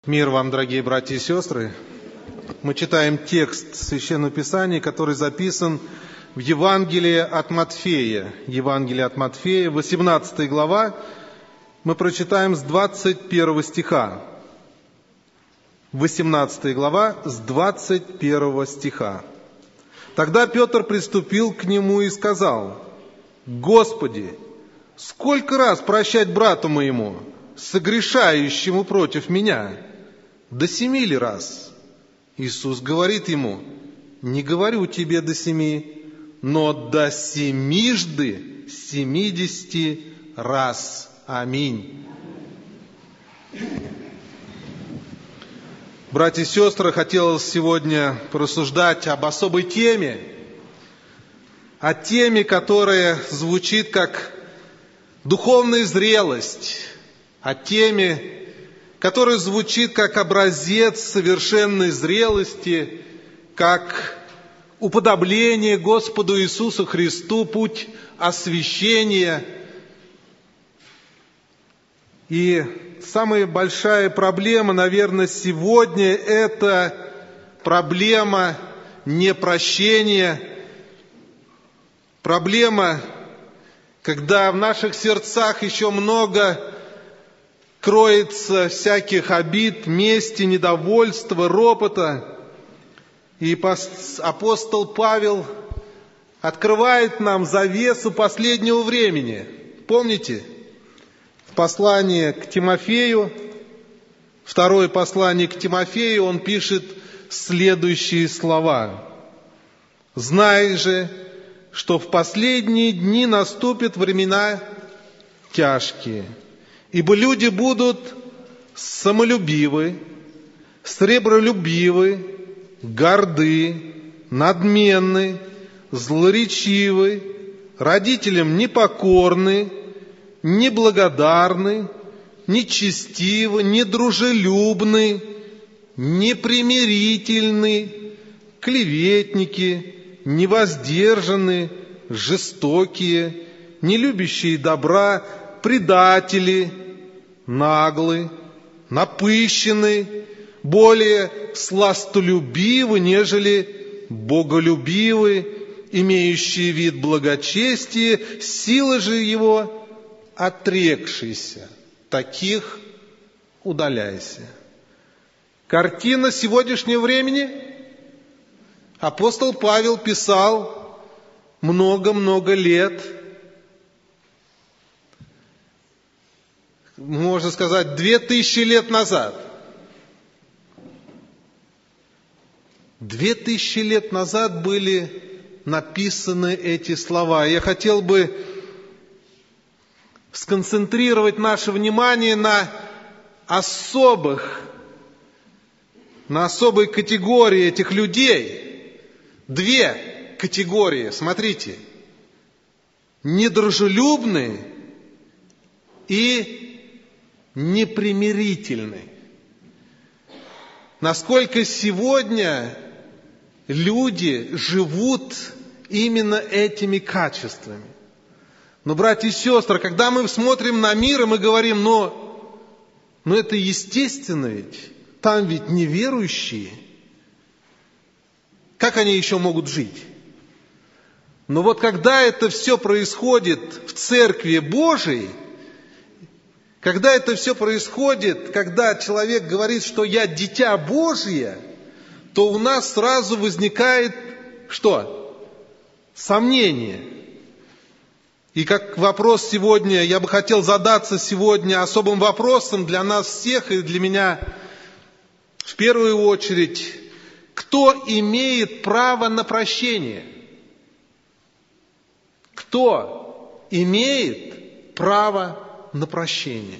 Мир вам, дорогие братья и сестры! Мы читаем текст Священного Писания, который записан в Евангелии от Матфея. Евангелие от Матфея, 18 глава. Мы прочитаем с 21 стиха. 18 глава с 21 стиха. «Тогда Петр приступил к нему и сказал: Господи, сколько раз прощать брату моему, согрешающему против меня? До 7 ли раз? Иисус говорит ему: не говорю тебе до 7, но до 70 раз. Аминь. Братья и сестры, хотелось сегодня порассуждать об особой теме, о теме, которая звучит как духовная зрелость, о теме, которая звучит как образец совершенной зрелости, как уподобление Господу Иисусу Христу, путь освящения. И самая большая проблема, наверное, сегодня – это проблема непрощения, проблема, когда в наших сердцах еще много кроется всяких обид, мести, недовольства, ропота. И апостол Павел открывает нам завесу последнего времени. Помните? В послании к Тимофею, второе послание к Тимофею, он пишет следующие слова: «Знай же, что в последние дни наступят времена тяжкие, ибо люди будут самолюбивы, сребролюбивы, горды, надменны, злоречивы, родителям непокорны, неблагодарны, нечестивы, недружелюбны, непримирительны, клеветники, невоздержаны, жестокие, не любящие добра, предатели, наглы, напыщены, более сластолюбивы, нежели боголюбивы, имеющие вид благочестия, силы же его отрекшиеся. Таких удаляйся». Картина сегодняшнего времени. Апостол Павел писал много-много лет, можно сказать, 2000 лет назад. 2000 лет назад были написаны эти слова. Я хотел бы сконцентрировать наше внимание на особой категории этих людей. Две категории, смотрите. Недружелюбные и непримирительный. Насколько сегодня люди живут именно этими качествами. Но, братья и сестры, когда мы смотрим на мир, и мы говорим: но это естественно ведь, там ведь неверующие. Как они еще могут жить? Но вот когда это все происходит в Церкви Божией, когда это все происходит, когда человек говорит, что я дитя Божье, то у нас сразу возникает что? Сомнение. И как вопрос сегодня, я бы хотел задаться сегодня особым вопросом для нас всех и для меня в первую очередь: кто имеет право на прощение? Кто имеет право на прощение?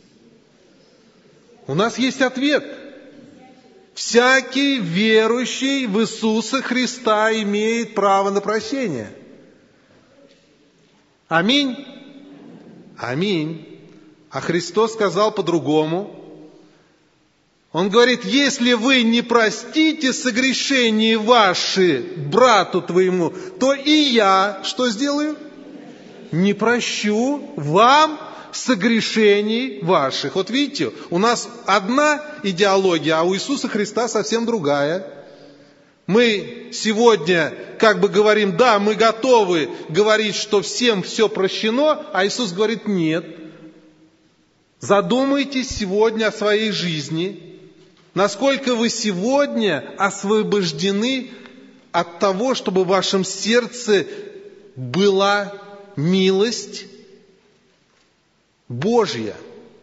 У нас есть ответ. Всякий верующий в Иисуса Христа имеет право на прощение. Аминь. Аминь. А Христос сказал по-другому. Он говорит: если вы не простите согрешения ваши брату твоему, то и я что сделаю? Не прощу вам согрешений ваших». Вот видите, у нас одна идеология, а у Иисуса Христа совсем другая. Мы сегодня как бы говорим: да, мы готовы говорить, что всем все прощено, а Иисус говорит: нет. Задумайтесь сегодня о своей жизни, насколько вы сегодня освобождены от того, чтобы в вашем сердце была милость Божья,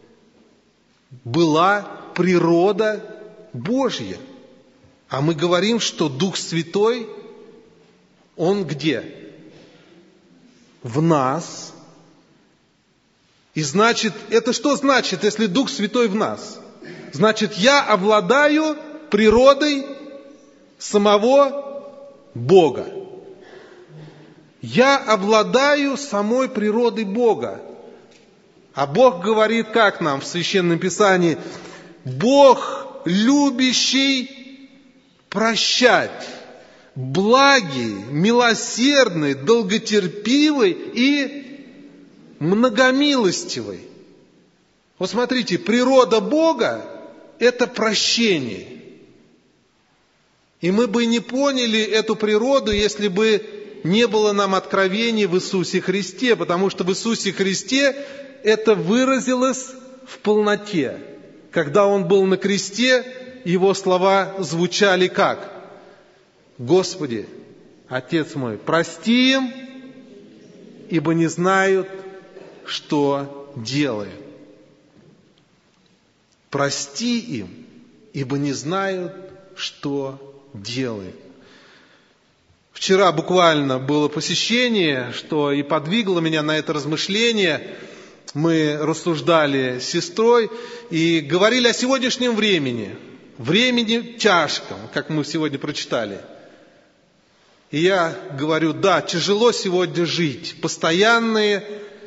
была природа Божья. А мы говорим, что Дух Святой, Он где? В нас. И значит, это что значит, если Дух Святой в нас? Значит, я обладаю природой самого Бога. Я обладаю самой природой Бога. А Бог говорит, как нам в Священном Писании: Бог, любящий прощать, благий, милосердный, долготерпивый и многомилостивый. Вот смотрите, природа Бога – это прощение. И мы бы не поняли эту природу, если бы не было нам откровений в Иисусе Христе, потому что в Иисусе Христе это выразилось в полноте. Когда Он был на кресте, Его слова звучали как: «Господи, Отец мой, прости им, ибо не знают, что делают». Прости им, ибо не знают, что делают. Вчера буквально было посещение, что и подвигло меня на это размышление. Мы рассуждали с сестрой и говорили о сегодняшнем времени тяжком, как мы сегодня прочитали. И я говорю: да, тяжело сегодня жить, постоянный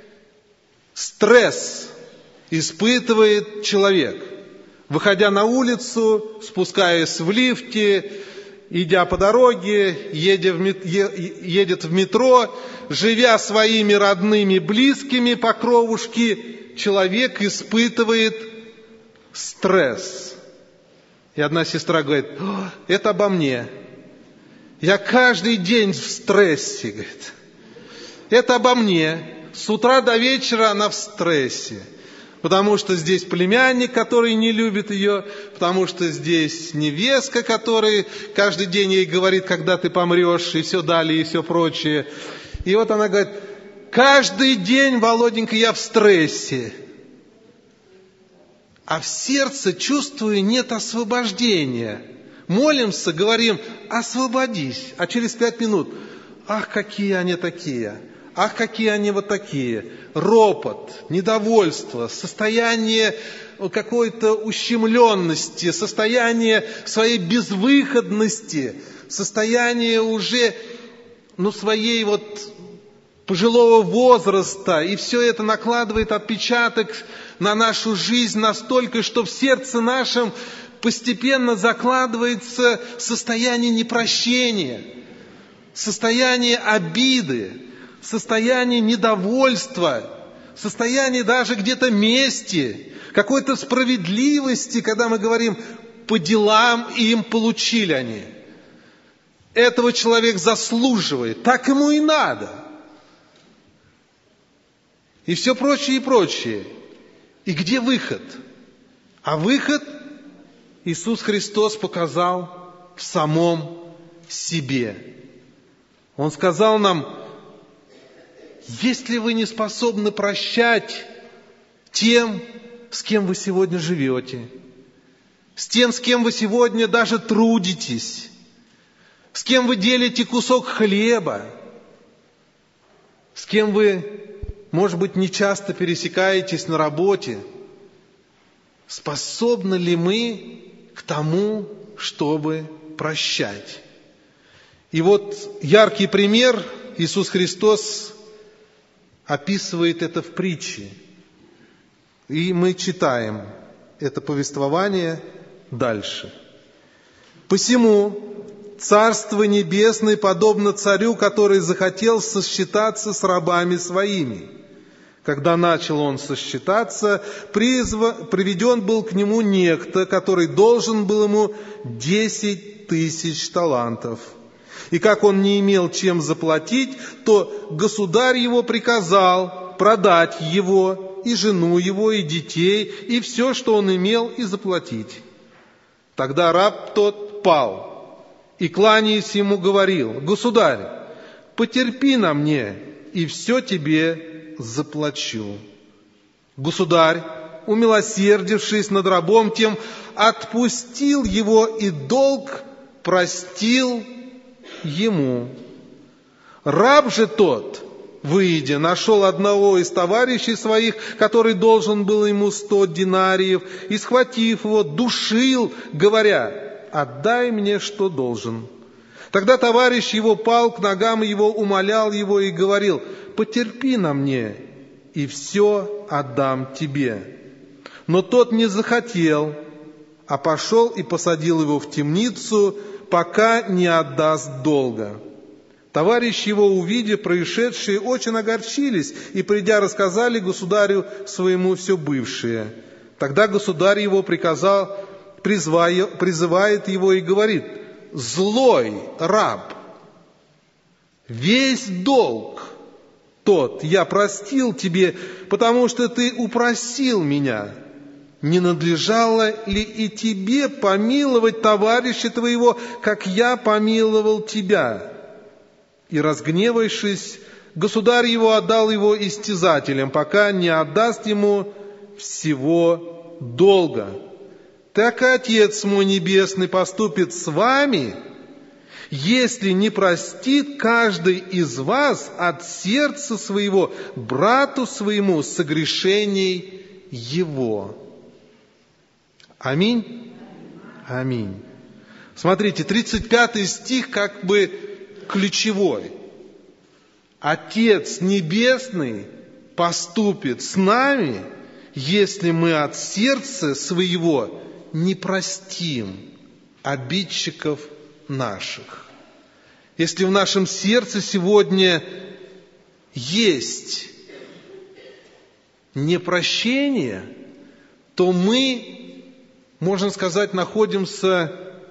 стресс испытывает человек, выходя на улицу, спускаясь в лифте, идя по дороге, едет в метро, живя своими родными, близкими по кровушке, человек испытывает стресс. И одна сестра говорит: это обо мне. Я каждый день в стрессе, говорит. Это обо мне. С утра до вечера она в стрессе. Потому что здесь племянник, который не любит ее, потому что здесь невестка, которая каждый день ей говорит, когда ты помрешь, и все далее, и все прочее. И вот она говорит: каждый день, Володенька, я в стрессе. А в сердце, чувствую, нет освобождения. Молимся, говорим: освободись. А через 5 минут: ах, какие они такие. Ах, какие они вот такие. Ропот, недовольство, состояние какой-то ущемленности, состояние своей безвыходности, состояние уже своей пожилого возраста. И все это накладывает отпечаток на нашу жизнь настолько, что в сердце нашем постепенно закладывается состояние непрощения, состояние обиды, состояние недовольства, состояние даже где-то мести, какой-то справедливости, когда мы говорим: по делам им получили они. Этого человек заслуживает, так ему и надо. И все прочее, и прочее. И где выход? А выход Иисус Христос показал в самом себе. Он сказал нам: если вы не способны прощать тем, с кем вы сегодня живете, с тем, с кем вы сегодня даже трудитесь, с кем вы делите кусок хлеба, с кем вы, может быть, не часто пересекаетесь на работе, способны ли мы к тому, чтобы прощать? И вот яркий пример Иисус Христос описывает это в притче. И мы читаем это повествование дальше. «Посему Царство Небесное подобно царю, который захотел сосчитаться с рабами своими. Когда начал он сосчитаться, приведен был к нему некто, который должен был ему 10 000 талантов. И как он не имел чем заплатить, то государь его приказал продать его, и жену его, и детей, и все, что он имел, и заплатить. Тогда раб тот пал, и, кланяясь ему, говорил: «Государь, потерпи на мне, и все тебе заплачу». Государь, умилосердившись над рабом тем, отпустил его, и долг простил ему. Раб же тот, выйдя, нашел одного из товарищей своих, который должен был ему 100 динариев, и, схватив его, душил, говоря: «Отдай мне, что должен». Тогда товарищ его пал к ногам его, умолял его и говорил: «Потерпи на мне, и все отдам тебе». Но тот не захотел, а пошел и посадил его в темницу, пока не отдаст долга. Товарищи его, увидев происшедшее, очень огорчились и, придя, рассказали государю своему все бывшее. Тогда государь его призывает его и говорит: «Злой раб, весь долг тот я простил тебе, потому что ты упросил меня. Не надлежало ли и тебе помиловать товарища твоего, как я помиловал тебя?» И, разгневавшись, государь его отдал его истязателям, пока не отдаст ему всего долга. Так и Отец мой Небесный поступит с вами, если не простит каждый из вас от сердца своего брату своему согрешений его. Аминь? Аминь. Смотрите, 35 стих как бы ключевой. Отец Небесный поступит с нами, если мы от сердца своего не простим обидчиков наших. Если в нашем сердце сегодня есть непрощение, то мы, можно сказать, находимся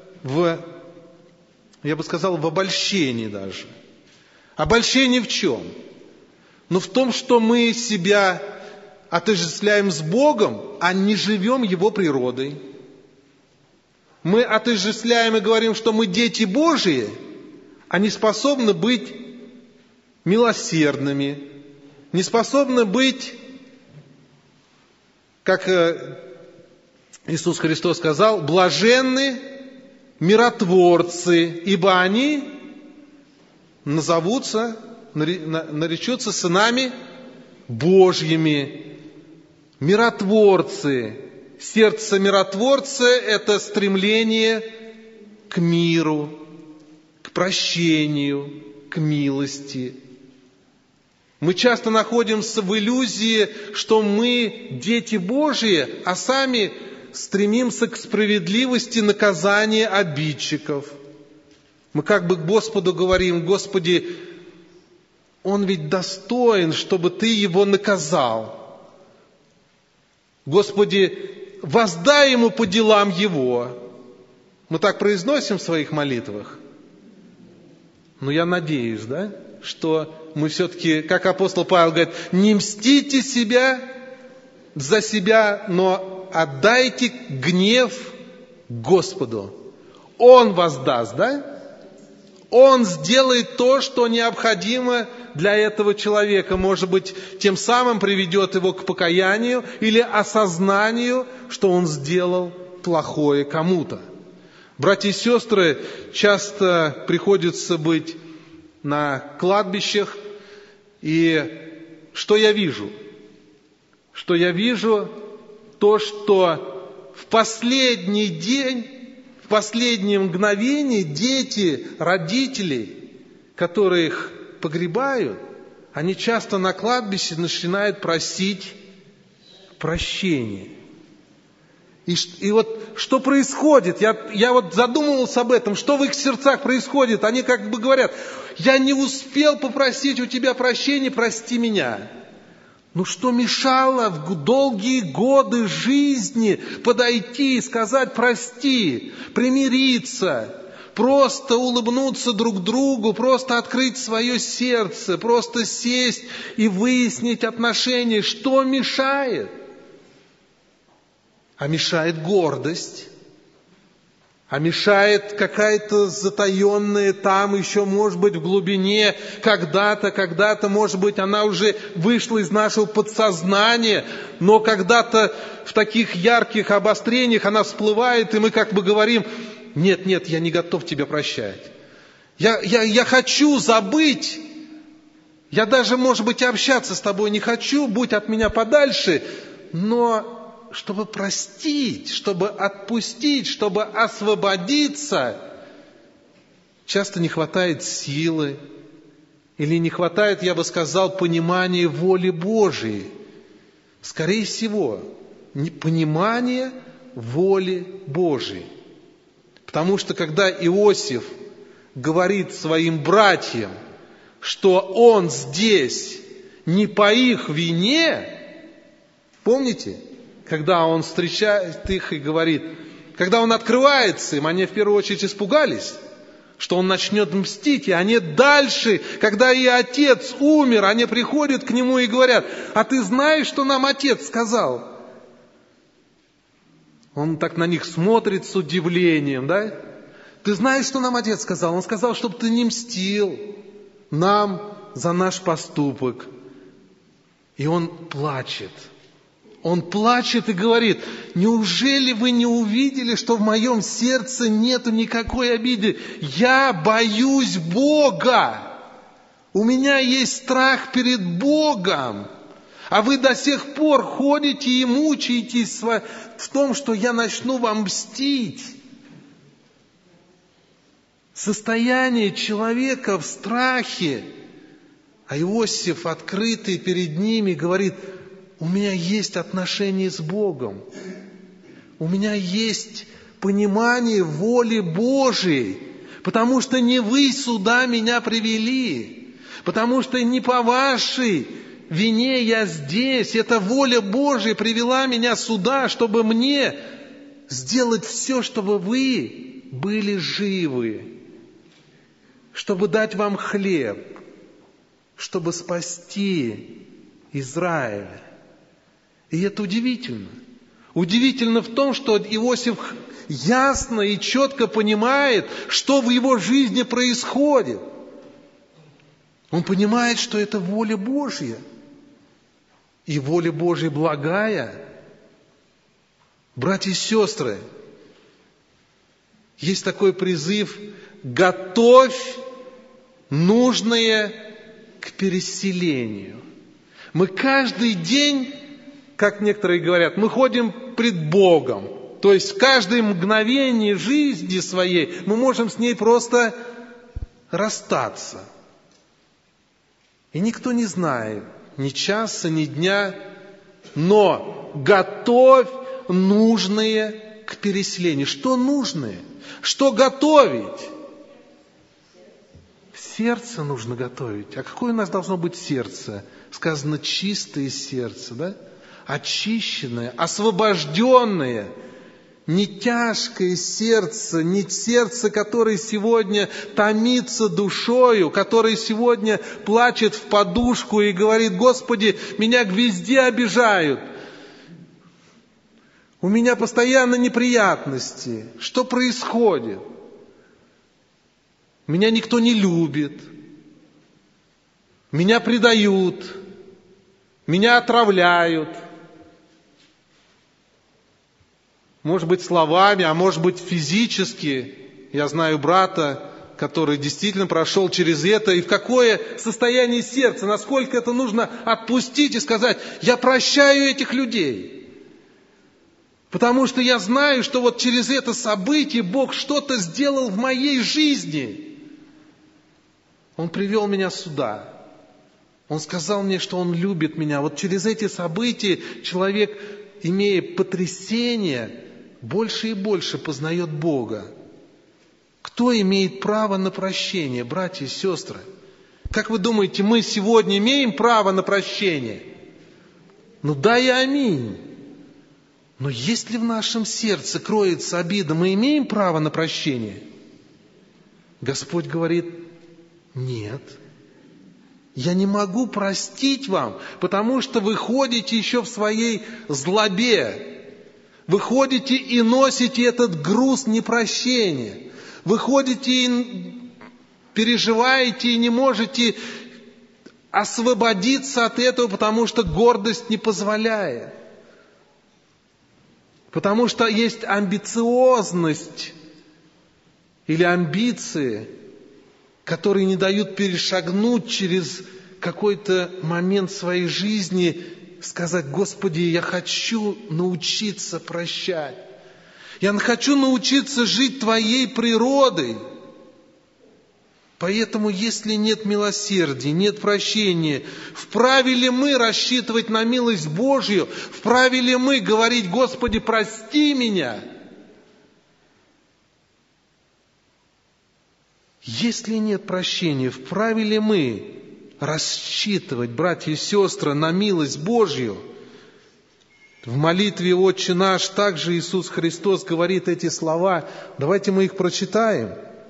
я бы сказал, в обольщении даже. Обольщение в чем? Ну, в том, что мы себя отождествляем с Богом, а не живем Его природой. Мы отождествляем и говорим, что мы дети Божии, а не способны быть милосердными, не способны быть, как Иисус Христос сказал, блаженны миротворцы, ибо они наречутся сынами Божьими. Миротворцы. Сердце миротворца – это стремление к миру, к прощению, к милости. Мы часто находимся в иллюзии, что мы дети Божьи, а сами стремимся к справедливости наказания обидчиков. Мы как бы к Господу говорим: Господи, он ведь достоин, чтобы Ты его наказал. Господи, воздай ему по делам его. Мы так произносим в своих молитвах. Но я надеюсь, что мы все-таки, как апостол Павел говорит, не мстите за себя, но отдайте гнев Господу. Он воздаст, Он сделает то, что необходимо для этого человека. Может быть, тем самым приведет его к покаянию или осознанию, что он сделал плохое кому-то. Братья и сестры, часто приходится быть на кладбищах, и что я вижу? Что я вижу? То, что в последний день, в последнее мгновение дети, родители, которые их погребают, они часто на кладбище начинают просить прощения. И вот что происходит? Я вот задумывался об этом, что в их сердцах происходит. Они как бы говорят: я не успел попросить у тебя прощения, прости меня. Ну что мешало в долгие годы жизни подойти и сказать прости, примириться, просто улыбнуться друг другу, просто открыть свое сердце, просто сесть и выяснить отношения? Что мешает? А мешает гордость. А мешает какая-то затаенная там еще, может быть, в глубине, когда-то, может быть, она уже вышла из нашего подсознания, но когда-то в таких ярких обострениях она всплывает, и мы как бы говорим: нет, я не готов тебя прощать. Я хочу забыть. Я даже, может быть, и общаться с тобой не хочу, будь от меня подальше, но чтобы простить, чтобы отпустить, чтобы освободиться, часто не хватает силы, или не хватает, я бы сказал, понимания воли Божией. Скорее всего, понимание воли Божией. Потому что когда Иосиф говорит своим братьям, что он здесь не по их вине, помните? Когда он встречает их и говорит, когда он открывается им, они в первую очередь испугались, что он начнет мстить, и они дальше, когда и отец умер, они приходят к нему и говорят: а ты знаешь, что нам отец сказал? Он так на них смотрит с удивлением, да? Ты знаешь, что нам отец сказал? Он сказал, чтобы ты не мстил нам за наш поступок. И он плачет. Он плачет и говорит: неужели вы не увидели, что в моем сердце нету никакой обиды? Я боюсь Бога. У меня есть страх перед Богом. А вы до сих пор ходите и мучаетесь в том, что я начну вам мстить. Состояние человека в страхе. А Иосиф, открытый перед ними, говорит: у меня есть отношения с Богом. У меня есть понимание воли Божией. Потому что не вы сюда меня привели. Потому что не по вашей вине я здесь. Это воля Божия привела меня сюда, чтобы мне сделать все, чтобы вы были живы. Чтобы дать вам хлеб. Чтобы спасти Израиля. И это удивительно. Удивительно в том, что Иосиф ясно и четко понимает, что в его жизни происходит. Он понимает, что это воля Божья. И воля Божья благая. Братья и сестры, есть такой призыв: готовь нужное к переселению. Мы каждый день, как некоторые говорят, мы ходим пред Богом. То есть в каждое мгновение жизни своей мы можем с ней просто расстаться. И никто не знает ни часа, ни дня, но готовь нужное к переселению. Что нужное? Что готовить? Сердце нужно готовить. А какое у нас должно быть сердце? Сказано, чистое сердце, да? Очищенное, освобожденное, не тяжкое сердце, не сердце, которое сегодня томится душою, которое сегодня плачет в подушку и говорит: Господи, меня везде обижают, у меня постоянно неприятности, что происходит? Меня никто не любит, меня предают, меня отравляют. Может быть, словами, а может быть, физически. Я знаю брата, который действительно прошел через это. И в какое состояние сердца, насколько это нужно отпустить и сказать: я прощаю этих людей. Потому что я знаю, что вот через это событие Бог что-то сделал в моей жизни. Он привел меня сюда. Он сказал мне, что Он любит меня. Вот через эти события человек, имея потрясение, больше и больше познает Бога. Кто имеет право на прощение, братья и сестры? Как вы думаете, мы сегодня имеем право на прощение? Ну да и аминь. Но если в нашем сердце кроется обида, мы имеем право на прощение? Господь говорит: нет. Я не могу простить вам, потому что вы ходите еще в своей злобе. Вы ходите и носите этот груз непрощения. Вы ходите и переживаете и не можете освободиться от этого, потому что гордость не позволяет. Потому что есть амбициозность или амбиции, которые не дают перешагнуть через какой-то момент своей жизни, сказать: Господи, я хочу научиться прощать. Я хочу научиться жить Твоей природой. Поэтому, если нет милосердия, нет прощения, вправе ли мы рассчитывать на милость Божью? Вправе ли мы говорить: Господи, прости меня? Если нет прощения, вправе ли мы рассчитывать, братья и сестры, на милость Божью? В молитве «Отче наш» также Иисус Христос говорит эти слова. Давайте мы их прочитаем.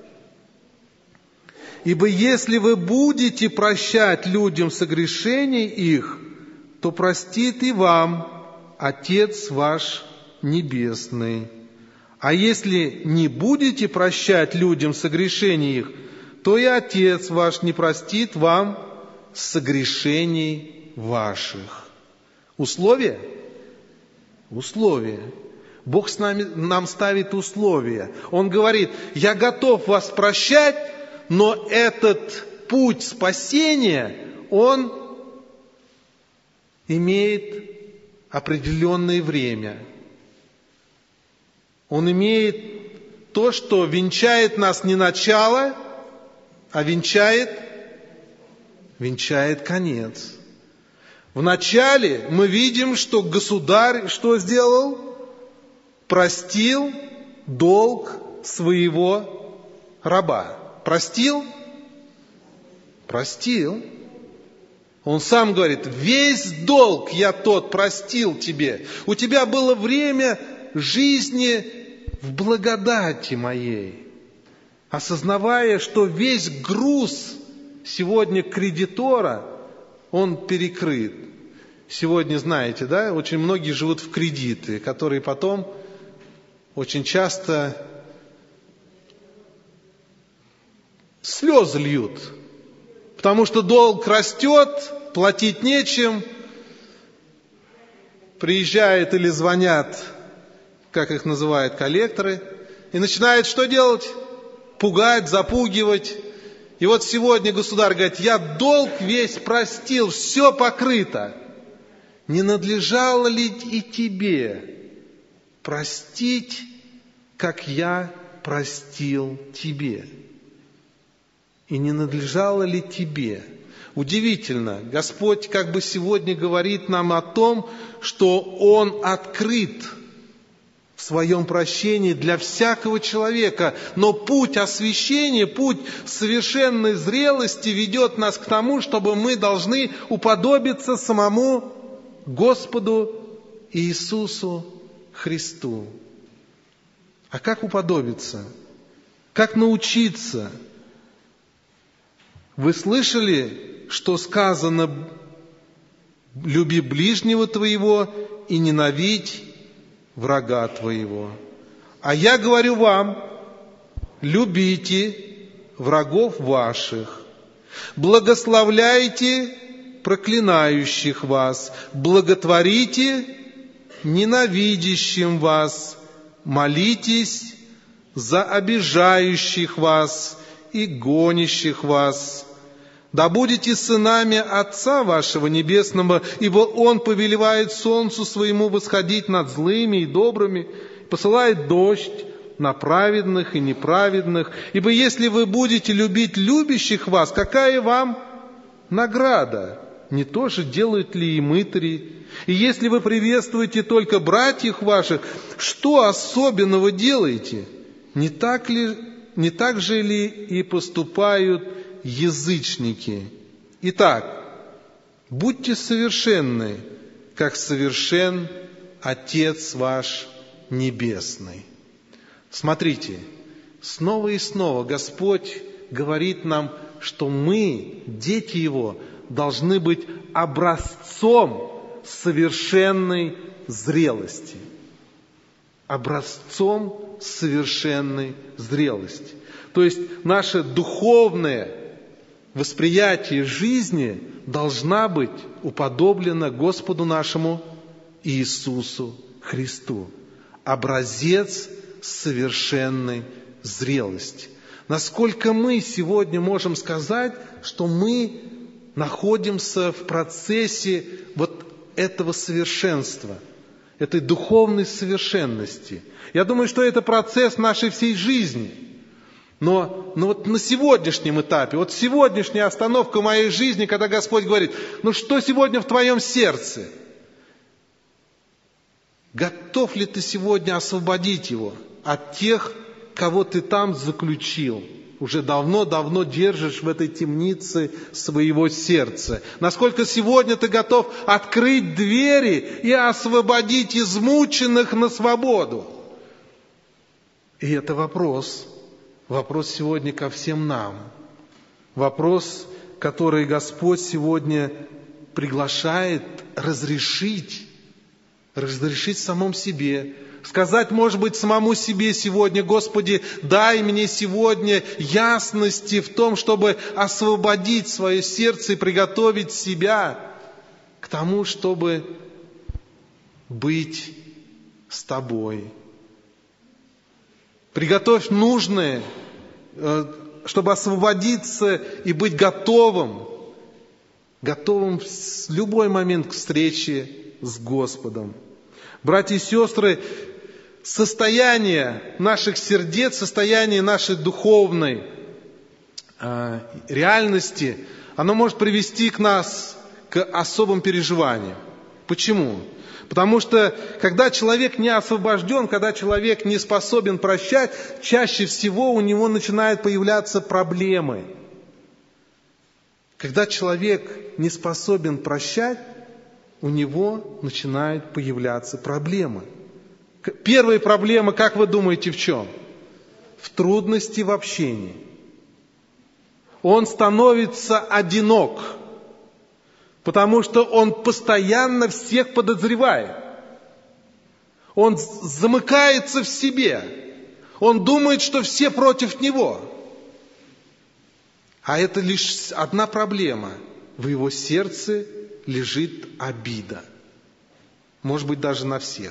«Ибо если вы будете прощать людям согрешений их, то простит и вам Отец ваш Небесный. А если не будете прощать людям согрешений их, то и Отец ваш не простит вам согрешений ваших». Условие? Условие. Бог нам ставит условия. Он говорит: я готов вас прощать, но этот путь спасения, он имеет определенное время. Он имеет то, что венчает нас не начало, а венчает конец. В начале мы видим, что государь что сделал? Простил долг своего раба. Простил? Простил. Он сам говорит: весь долг я тот простил тебе. У тебя было время жизни в благодати моей. Осознавая, что весь груз сегодня кредитора, он перекрыт. Сегодня, знаете, да, очень многие живут в кредиты, которые потом очень часто слезы льют, потому что долг растет, платить нечем, приезжают или звонят, как их называют, коллекторы, и начинают что делать? Пугать, запугивать. И вот сегодня государь говорит: я долг весь простил, все покрыто. Не надлежало ли и тебе простить, как я простил тебе? И не надлежало ли тебе? Удивительно, Господь как бы сегодня говорит нам о том, что Он открыт в своем прощении для всякого человека, но путь освящения, путь совершенной зрелости ведет нас к тому, чтобы мы должны уподобиться самому Господу Иисусу Христу. А как уподобиться? Как научиться? Вы слышали, что сказано: люби ближнего твоего и ненавидь врага твоего. А я говорю вам: любите врагов ваших, благословляйте проклинающих вас, благотворите ненавидящим вас, молитесь за обижающих вас и гонящих вас. Да будете сынами Отца вашего Небесного, ибо Он повелевает солнцу своему восходить над злыми и добрыми, посылает дождь на праведных и неправедных. Ибо если вы будете любить любящих вас, какая вам награда? Не то же делают ли и мытари? И если вы приветствуете только братьев ваших, что особенного делаете? Не так же ли и поступают язычники? Итак, будьте совершенны, как совершен Отец ваш Небесный». Смотрите, снова и снова Господь говорит нам, что мы, дети Его, должны быть образцом совершенной зрелости. Образцом совершенной зрелости. То есть наше духовное восприятие жизни должна быть уподоблена Господу нашему Иисусу Христу. Образец совершенной зрелости. Насколько мы сегодня можем сказать, что мы находимся в процессе вот этого совершенства, этой духовной совершенности. Я думаю, что это процесс нашей всей жизни. Но вот на сегодняшнем этапе, вот сегодняшняя остановка моей жизни, когда Господь говорит: ну что сегодня в твоем сердце? Готов ли ты сегодня освободить его от тех, кого ты там заключил? Уже давно-давно держишь в этой темнице своего сердца. Насколько сегодня ты готов открыть двери и освободить измученных на свободу? И это вопрос. Вопрос сегодня ко всем нам. Вопрос, который Господь сегодня приглашает разрешить самому себе. Сказать, может быть, самому себе сегодня: Господи, дай мне сегодня ясности в том, чтобы освободить свое сердце и приготовить себя к тому, чтобы быть с Тобой. Приготовь нужное, чтобы освободиться и быть готовым в любой момент к встрече с Господом. Братья и сестры, состояние наших сердец, состояние нашей духовной реальности, оно может привести нас к особым переживаниям. Почему? Потому что, когда человек не освобожден, когда человек не способен прощать, чаще всего у него начинают появляться проблемы. Когда человек не способен прощать, у него начинают появляться проблемы. Первая проблема, как вы думаете, в чем? В трудности в общении. Он становится одинок, потому что он постоянно всех подозревает. Он замыкается в себе. Он думает, что все против него. А это лишь одна проблема. В его сердце лежит обида. Может быть, даже на всех.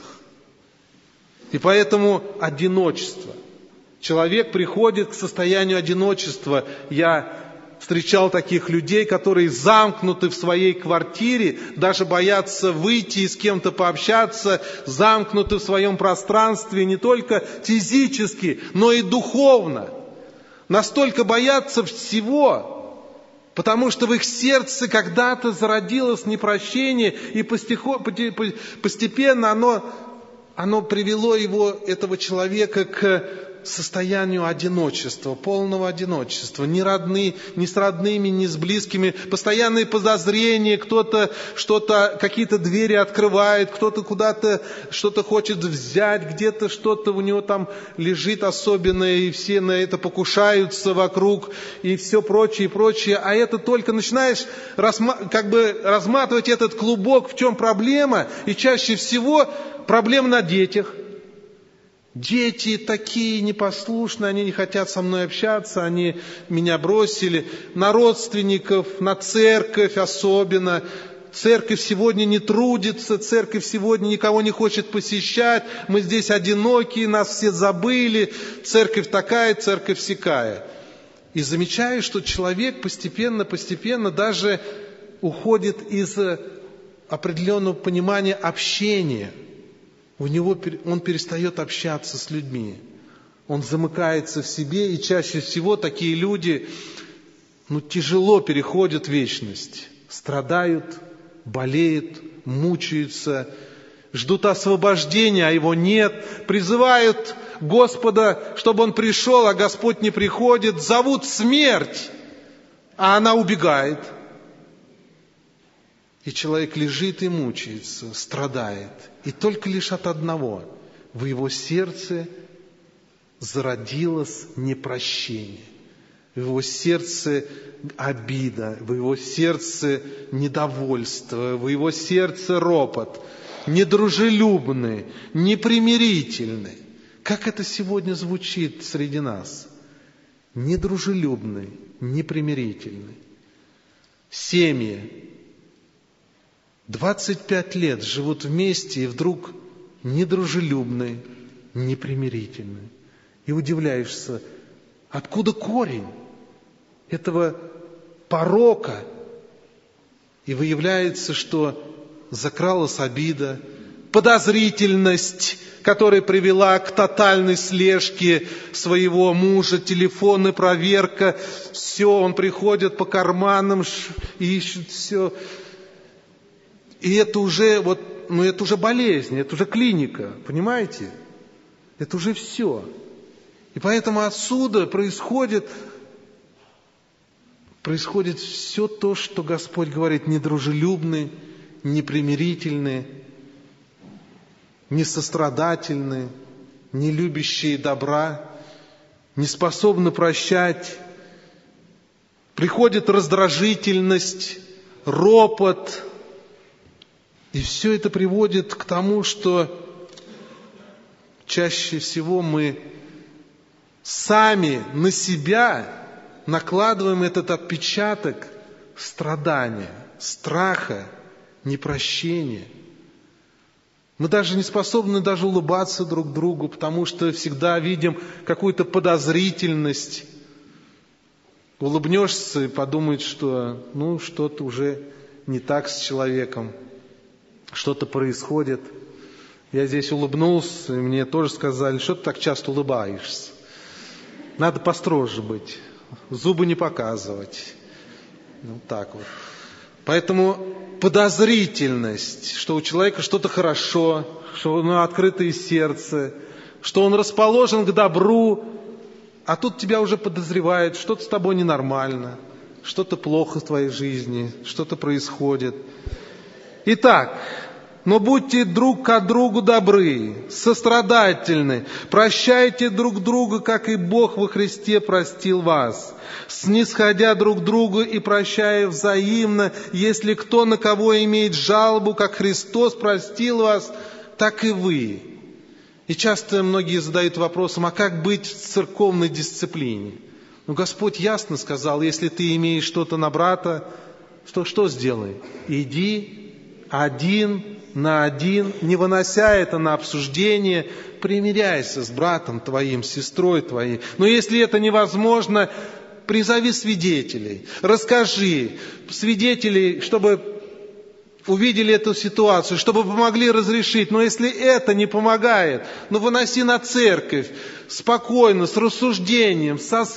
И поэтому одиночество. Человек приходит к состоянию одиночества. Я встречал таких людей, которые замкнуты в своей квартире, даже боятся выйти и с кем-то пообщаться, замкнуты в своем пространстве не только физически, но и духовно. Настолько боятся всего, потому что в их сердце когда-то зародилось непрощение, и постепенно оно привело этого человека к состоянию одиночества, полного одиночества. Ни с родными, ни с близкими. Постоянные подозрения, кто-то какие-то двери открывает, кто-то куда-то что-то хочет взять, где-то что-то у него там лежит особенное, и все на это покушаются вокруг, и все прочее, и прочее. А это только начинаешь разматывать этот клубок, в чем проблема, и чаще всего проблема на детях. Дети такие непослушные, они не хотят со мной общаться, они меня бросили. На родственников, на церковь особенно. Церковь сегодня не трудится, церковь сегодня никого не хочет посещать. Мы здесь одинокие, нас все забыли. Церковь такая, церковь сякая. И замечаю, что человек постепенно даже уходит из определенного понимания общения. Он перестает общаться с людьми. Он замыкается в себе, и чаще всего такие люди тяжело переходят вечность. Страдают, болеют, мучаются, ждут освобождения, а его нет. Призывают Господа, чтобы Он пришел, а Господь не приходит. Зовут смерть, а она убегает. И человек лежит и мучается, страдает. И только лишь от одного: в его сердце зародилось непрощение. В его сердце обида, в его сердце недовольство, в его сердце ропот, недружелюбный, непримирительный. Как это сегодня звучит среди нас? Недружелюбный, непримирительный. Семьи 25 лет живут вместе, и вдруг недружелюбный, непримирительный. И удивляешься, откуда корень этого порока? И выявляется, что закралась обида, подозрительность, которая привела к тотальной слежке своего мужа, телефоны, проверка, все, он приходит по карманам, ищет все. И это уже это уже болезнь, это уже клиника, понимаете? Это уже все. И поэтому отсюда происходит все то, что Господь говорит: недружелюбный, непримирительный, несострадательный, не любящие добра, не способны прощать. Приходит раздражительность, ропот. И все это приводит к тому, что чаще всего мы сами на себя накладываем этот отпечаток страдания, страха, непрощения. Мы даже не способны даже улыбаться друг другу, потому что всегда видим какую-то подозрительность. Улыбнешься и подумаешь, что что-то уже не так с человеком, что-то происходит. Я здесь улыбнулся, и мне тоже сказали: что ты так часто улыбаешься? Надо построже быть, зубы не показывать. Так вот. Поэтому подозрительность, что у человека что-то хорошо, что у него открытое сердце, что он расположен к добру, а тут тебя уже подозревают, что-то с тобой ненормально, что-то плохо в твоей жизни, что-то происходит. Итак, но будьте друг к другу добры, сострадательны, прощайте друг друга, как и Бог во Христе простил вас, снисходя друг другу и прощая взаимно, если кто на кого имеет жалобу, как Христос простил вас, так и вы. И часто многие задают вопросом: а как быть в церковной дисциплине? Господь ясно сказал: если ты имеешь что-то на брата, что сделай? Иди один на один, не вынося это на обсуждение, примиряйся с братом твоим, с сестрой твоей. Но если это невозможно, призови свидетелей, расскажи свидетелей, чтобы увидели эту ситуацию, чтобы помогли разрешить. Но если это не помогает, выноси на церковь спокойно, с рассуждением, с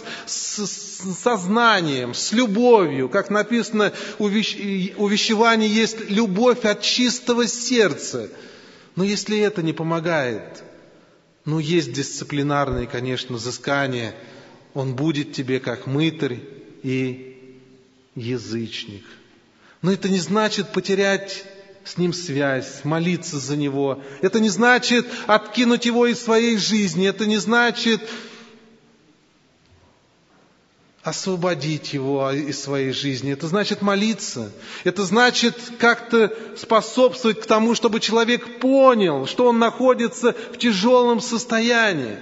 сознанием, с любовью. Как написано, увещевание есть любовь от чистого сердца. Но если это не помогает, есть дисциплинарные, конечно, взыскания. Он будет тебе как мытарь и язычник. Но это не значит потерять с ним связь, молиться за него. Это не значит откинуть его из своей жизни. Это не значит освободить его из своей жизни. Это значит молиться. Это значит как-то способствовать к тому, чтобы человек понял, что он находится в тяжелом состоянии.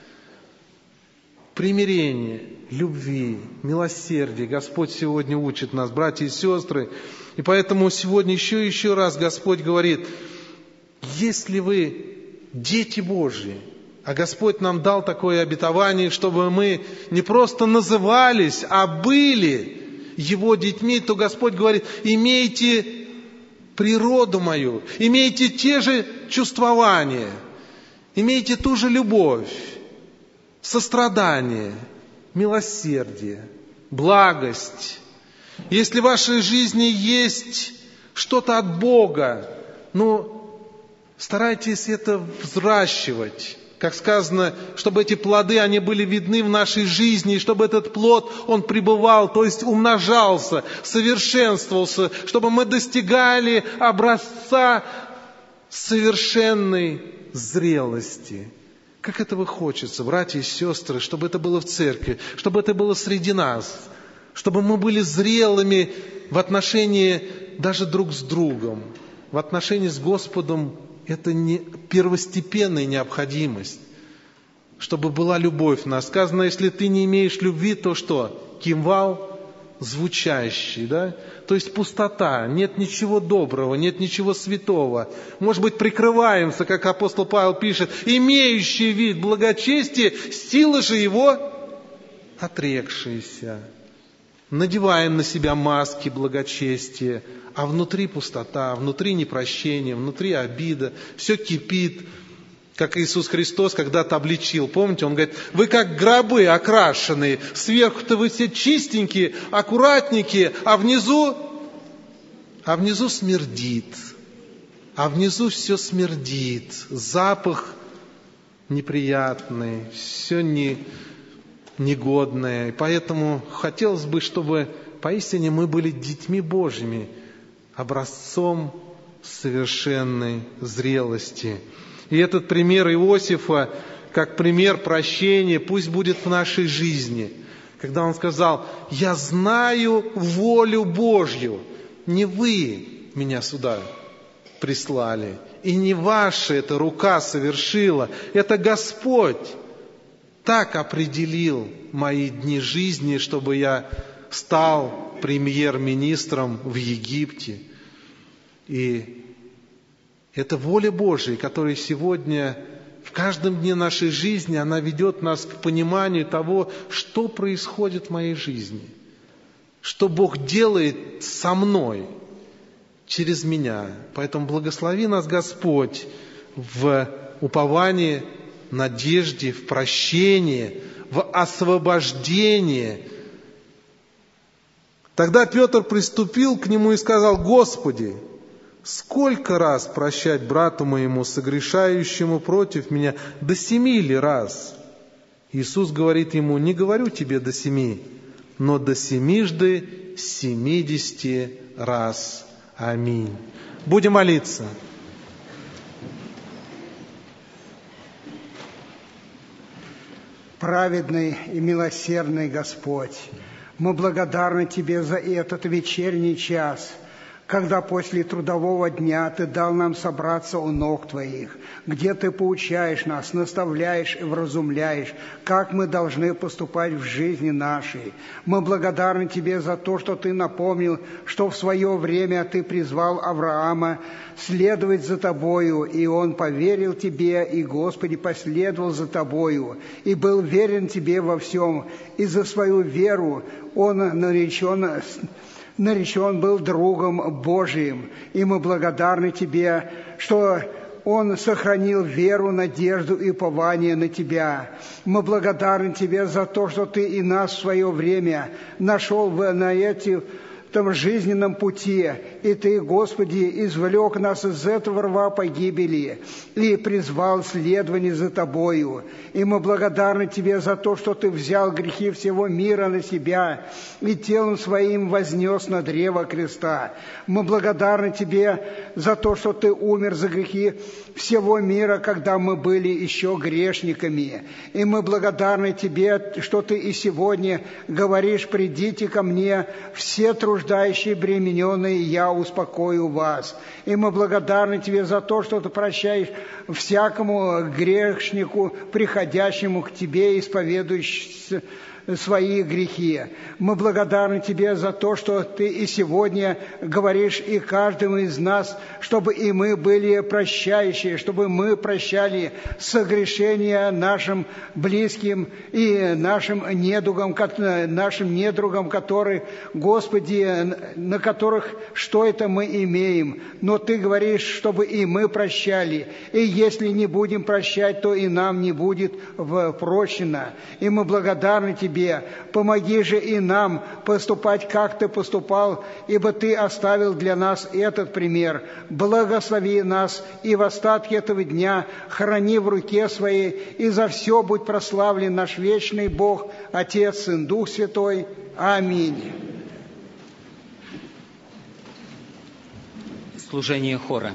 Примирение, любви, милосердия. Господь сегодня учит нас, братья и сестры. И поэтому сегодня еще раз Господь говорит: если вы дети Божьи, а Господь нам дал такое обетование, чтобы мы не просто назывались, а были Его детьми, то Господь говорит: имейте природу мою, имейте те же чувствования, имейте ту же любовь, сострадание, милосердие, благость. Если в вашей жизни есть что-то от Бога, старайтесь это взращивать, Как сказано, чтобы эти плоды, они были видны в нашей жизни, и чтобы этот плод, он пребывал, то есть умножался, совершенствовался, чтобы мы достигали образца совершенной зрелости. Как этого хочется, братья и сестры, чтобы это было в церкви, чтобы это было среди нас, чтобы мы были зрелыми в отношении даже друг с другом, в отношении с Господом. Это не первостепенная необходимость, чтобы была любовь в нас. Сказано, если ты не имеешь любви, то что? Кимвал звучащий, да? То есть пустота, нет ничего доброго, нет ничего святого. Может быть, прикрываемся, как апостол Павел пишет, имеющий вид благочестия, сила же его отрекшаяся. Надеваем на себя маски благочестия, а внутри пустота, внутри непрощение, внутри обида, все кипит, как Иисус Христос когда-то обличил. Помните, Он говорит, вы как гробы окрашенные, сверху-то вы все чистенькие, аккуратненькие, а внизу смердит, а внизу все смердит, запах неприятный, все негодное. И поэтому хотелось бы, чтобы поистине мы были детьми Божьими, образцом совершенной зрелости. И этот пример Иосифа, как пример прощения, пусть будет в нашей жизни. Когда он сказал, я знаю волю Божью, не вы меня сюда прислали, и не ваша эта рука совершила, это Господь так определил мои дни жизни, чтобы я стал премьер-министром в Египте. И это воля Божия, которая сегодня в каждом дне нашей жизни, она ведет нас к пониманию того, что происходит в моей жизни, что Бог делает со мной, через меня. Поэтому благослови нас, Господь, в уповании, надежде, в прощении, в освобождении. Тогда Петр приступил к нему и сказал, Господи, сколько раз прощать брату моему, согрешающему против меня? До 7 ли раз? Иисус говорит ему, не говорю тебе до 7, но до 70 раз. Аминь. Будем молиться. Праведный и милосердный Господь, мы благодарны Тебе за этот вечерний час, когда после трудового дня Ты дал нам собраться у ног Твоих, где Ты поучаешь нас, наставляешь и вразумляешь, как мы должны поступать в жизни нашей. Мы благодарны Тебе за то, что Ты напомнил, что в свое время Ты призвал Авраама следовать за Тобою, и он поверил Тебе, и, Господи, последовал за Тобою, и был верен Тебе во всем, и за свою веру он наречен был другом Божиим, и мы благодарны Тебе, что он сохранил веру, надежду и упование на Тебя. Мы благодарны Тебе за то, что Ты и нас в свое время нашел на этом жизненном пути, и Ты, Господи, извлек нас из этого рва погибели и призвал следование за Тобою. И мы благодарны Тебе за то, что Ты взял грехи всего мира на себя и телом Своим вознес на древо креста. Мы благодарны Тебе за то, что Ты умер за грехи всего мира, когда мы были еще грешниками. И мы благодарны Тебе, что Ты и сегодня говоришь, придите ко мне, все труждающие, бремененные, я успокою вас. И мы благодарны Тебе за то, что Ты прощаешь всякому грешнику, приходящему к Тебе, исповедующему свои грехи. Мы благодарны Тебе за то, что Ты и сегодня говоришь и каждому из нас, чтобы и мы были прощающие, чтобы мы прощали согрешения нашим близким и нашим недругам, которые, Господи, на которых что это мы имеем. Но Ты говоришь, чтобы и мы прощали. И если не будем прощать, то и нам не будет прощено. И мы благодарны Тебе. Помоги же и нам поступать, как Ты поступал, ибо Ты оставил для нас этот пример. Благослови нас и в остатке этого дня храни в руке Своей, и за все будь прославлен наш вечный Бог, Отец, Сын, Дух Святой. Аминь. Служение хора.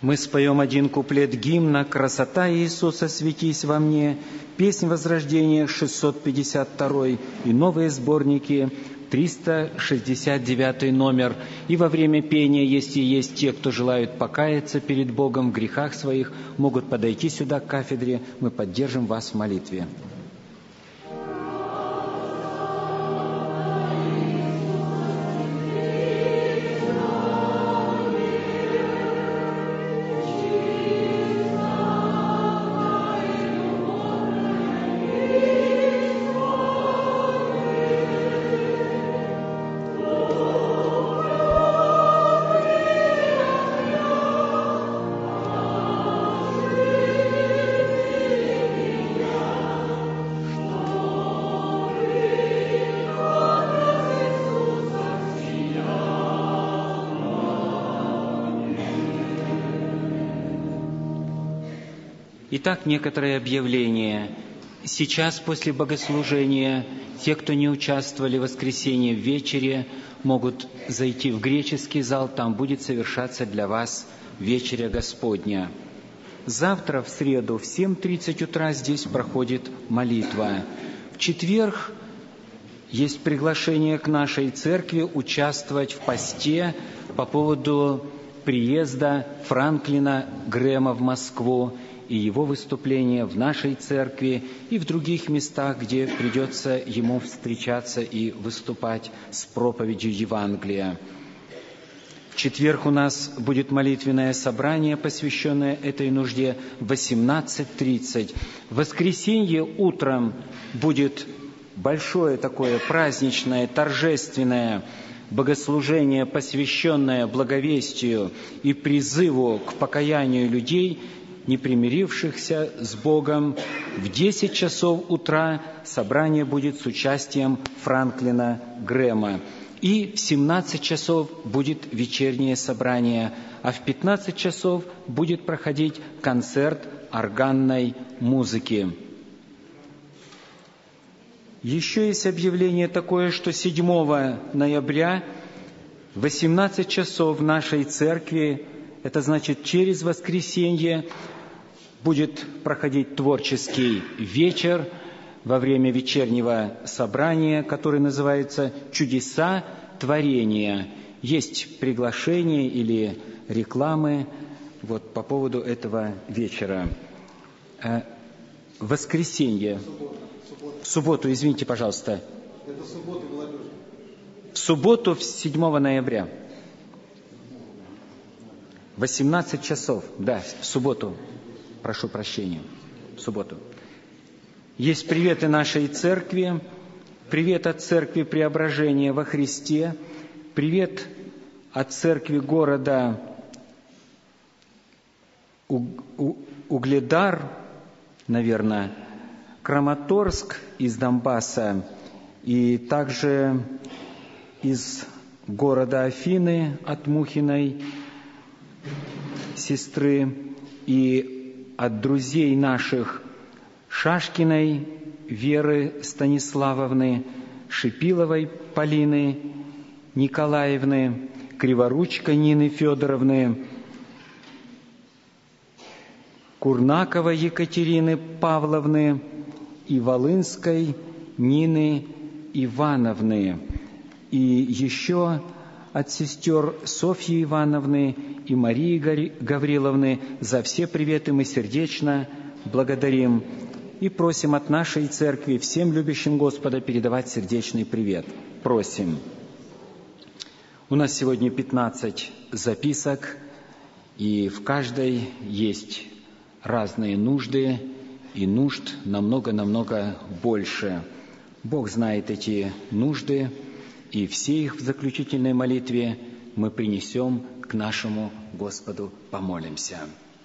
Мы споем один куплет гимна «Красота Иисуса, светись во мне», песнь Возрождения 652 и новые сборники 369 номер. И во время пения, если есть те, кто желают покаяться перед Богом в грехах своих, могут подойти сюда к кафедре, мы поддержим вас в молитве. Итак, некоторые объявления. Сейчас, после богослужения, те, кто не участвовали в воскресенье в вечере, могут зайти в греческий зал, там будет совершаться для вас вечеря Господня. Завтра, в среду, в 7:30 утра здесь проходит молитва. В четверг есть приглашение к нашей церкви участвовать в посте по поводу приезда Франклина Грэма в Москву и его выступления в нашей церкви и в других местах, где придется ему встречаться и выступать с проповедью Евангелия. В четверг у нас будет молитвенное собрание, посвященное этой нужде, в 18:30. В воскресенье утром будет большое такое праздничное, торжественное богослужение, посвященное благовестию и призыву к покаянию людей, не примирившихся с Богом. В 10 часов утра собрание будет с участием Франклина Грэма. И в 17 часов будет вечернее собрание, а в 15 часов будет проходить концерт органной музыки. Еще есть объявление такое, что 7 ноября в 18 часов в нашей церкви, это значит через воскресенье, будет проходить творческий вечер во время вечернего собрания, который называется «Чудеса творения». Есть приглашение или рекламы по поводу этого вечера. Воскресенье. В субботу, извините, пожалуйста. Это суббота, молодежь. В субботу, 7 ноября. 18 часов, да, в субботу. Прошу прощения, в субботу. Есть приветы нашей церкви, привет от церкви Преображения во Христе, привет от церкви города Угледар, наверное, Краматорск из Донбасса, и также из города Афины от Мухиной сестры, и от друзей наших Шашкиной Веры Станиславовны, Шипиловой Полины Николаевны, Криворучко Нины Федоровны, Курнаковой Екатерины Павловны и Волынской Нины Ивановны. И еще от сестер Софьи Ивановны и Марии Гавриловны. За все приветы мы сердечно благодарим и просим от нашей церкви всем любящим Господа передавать сердечный привет. Просим. У нас сегодня 15 записок, и в каждой есть разные нужды, и нужд намного больше. Бог знает эти нужды, и все их в заключительной молитве мы принесем к нашему Господу, помолимся.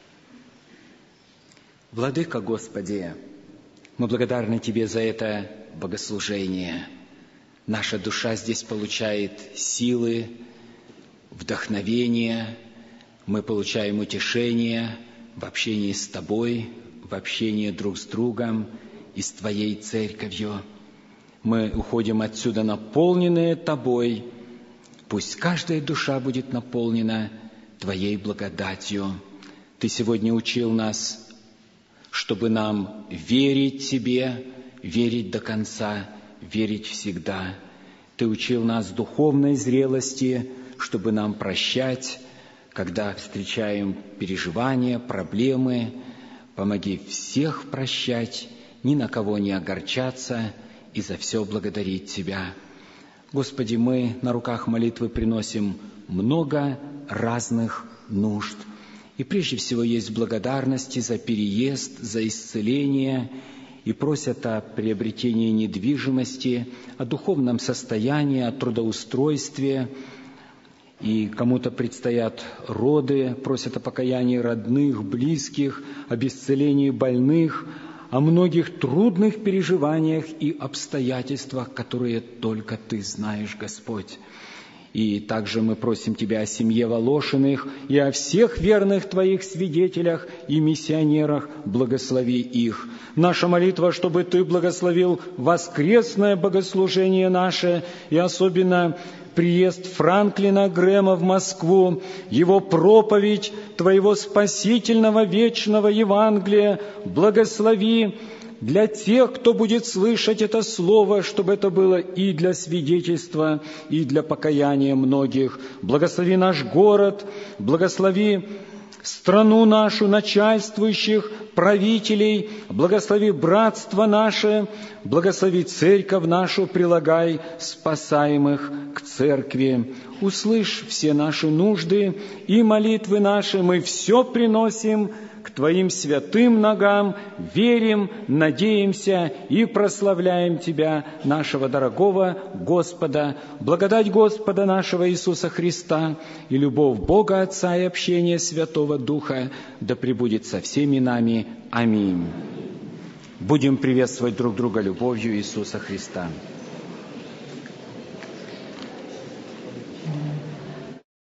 Владыка Господи, мы благодарны Тебе за это богослужение. Наша душа здесь получает силы, вдохновение, мы получаем утешение в общении с Тобой, в общении друг с другом и с Твоей Церковью. Мы уходим отсюда наполненные Тобой. Пусть каждая душа будет наполнена Твоей благодатью. Ты сегодня учил нас, чтобы нам верить Тебе, верить до конца, верить всегда. Ты учил нас духовной зрелости, чтобы нам прощать, когда встречаем переживания, проблемы. Помоги всех прощать, ни на кого не огорчаться и за все благодарить Тебя. Господи, мы на руках молитвы приносим много разных нужд. И прежде всего есть благодарности за переезд, за исцеление, и просят о приобретении недвижимости, о духовном состоянии, о трудоустройстве. И кому-то предстоят роды, просят о покаянии родных, близких, об исцелении больных, о многих трудных переживаниях и обстоятельствах, которые только Ты знаешь, Господь. И также мы просим Тебя о семье Волошиных и о всех верных Твоих свидетелях и миссионерах, благослови их. Наша молитва, чтобы Ты благословил воскресное богослужение наше и особенно приезд Франклина Грэма в Москву, его проповедь Твоего спасительного вечного Евангелия, благослови для тех, кто будет слышать это слово, чтобы это было и для свидетельства, и для покаяния многих. Благослови наш город, благослови страну нашу, начальствующих, правителей, благослови братство наше, благослови церковь нашу, прилагай спасаемых к церкви. Услышь все наши нужды и молитвы наши, мы все приносим к Твоим святым ногам, верим, надеемся и прославляем Тебя, нашего дорогого Господа. Благодать Господа нашего Иисуса Христа и любовь Бога Отца и общение Святого Духа да пребудет со всеми нами. Аминь. Будем приветствовать друг друга любовью Иисуса Христа.